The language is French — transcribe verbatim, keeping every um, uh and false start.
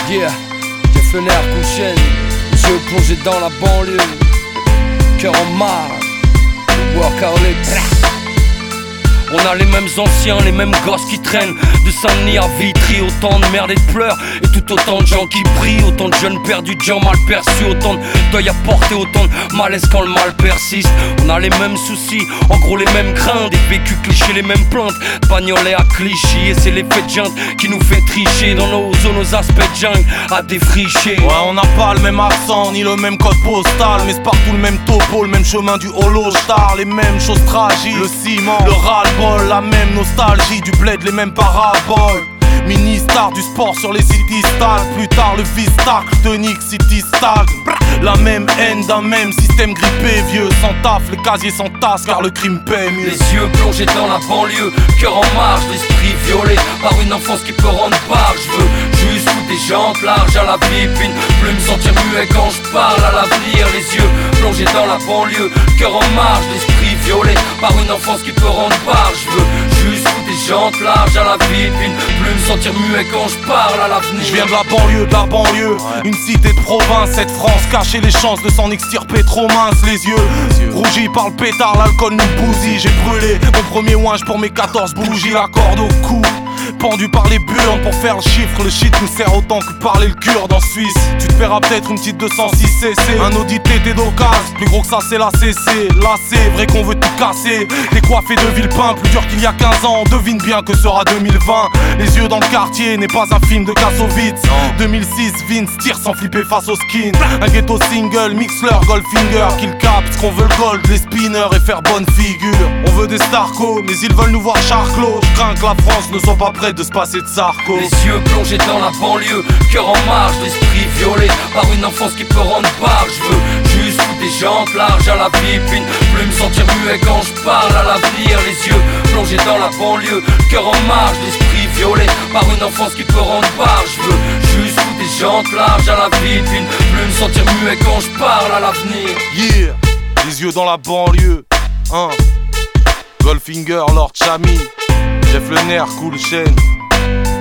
Yeah, Jeff le nerf couché, yeux plongés dans la banlieue, cœur en marre, workaholics. On a les mêmes anciens, les mêmes gosses qui traînent de Saint-Denis à Vitry. Autant de merde et de pleurs et tout autant de gens qui prient. Autant de jeunes perdus, de gens mal perçus. Autant de deuil à porter, autant de malaise quand le mal persiste. On a les mêmes soucis, en gros les mêmes craintes. Des vécus clichés, les mêmes plaintes, bagnolet à Clichy. Et c'est l'effet de junte qui nous fait tricher dans nos zones, nos aspects de jungle à défricher. Ouais, on n'a pas le même accent, ni le même code postal, mais c'est partout le même topo, le même chemin du holo star. Les mêmes choses tragiques, le ciment, le ras-le-bol, la même nostalgie du bled, les mêmes paraboles. Mini-star du sport sur les city stades. Plus tard le vice-tacle, tonique city stade. La même haine d'un même système grippé. Vieux sans taf, les casiers sans tasse car le crime paie mieux. Les yeux plongés dans la banlieue, cœur en marche, l'esprit violé par une enfance qui peut rendre barge. Je veux juste foutre des jantes larges à la vie, puis ne plus me sentir muet quand je parle à l'avenir. Les yeux plongés dans la banlieue, cœur en marche, l'esprit violé par une enfance qui peut rendre barge. Je veux juste foutre des jantes larges à la vie, puis ne plus me sentir muet quand je parle à l'avenir. Je viens de la banlieue, de la banlieue, ouais. Une cité de province, cette France cachait les chances de s'en extirper trop mince. Les yeux, les yeux rougis par le pétard, l'alcool nous bousille. J'ai brûlé mon premier ouinge pour mes quatorze bougies. La corde au cou, pendu par les burnes pour faire le chiffre. Le shit nous sert autant que parler le kurde en Suisse. Tu te paieras peut-être une petite deux cent six C C, un Audi T T d'occasion, plus gros que ça c'est la C C. Là c'est vrai qu'on veut tout casser. Décoiffé de Villepin, plus dur qu'il y a quinze ans. On devine bien que sera deux mille vingt. Les yeux dans le quartier n'est pas un film de Kassovitz. Deux mille six, Vince tire sans flipper face au skin. Un ghetto single, Mixler, Goldfinger, qu'il capte ce qu'on veut le gold, les spinners et faire bonne figure. On veut des Starco, mais ils veulent nous voir charclos. Je crains que la France ne soit pas prête de se passer de Sarko. Les yeux plongés dans la banlieue, cœur en marche, l'esprit violé par une enfance qui peut rendre barge. Je veux juste foutre des jantes larges à la vie, puis ne plus me sentir muet quand je parle à l'avenir. Les yeux plongés dans la banlieue, cœur en marche, l'esprit violé par une enfance qui peut rendre barge. Je veux juste foutre des jantes larges à la vie, puis ne plus me sentir muet quand je parle à l'avenir. Yeah, les yeux dans la banlieue, hein. Goldfinger, Lord Chami, Jeff le nerf, cool chaîne.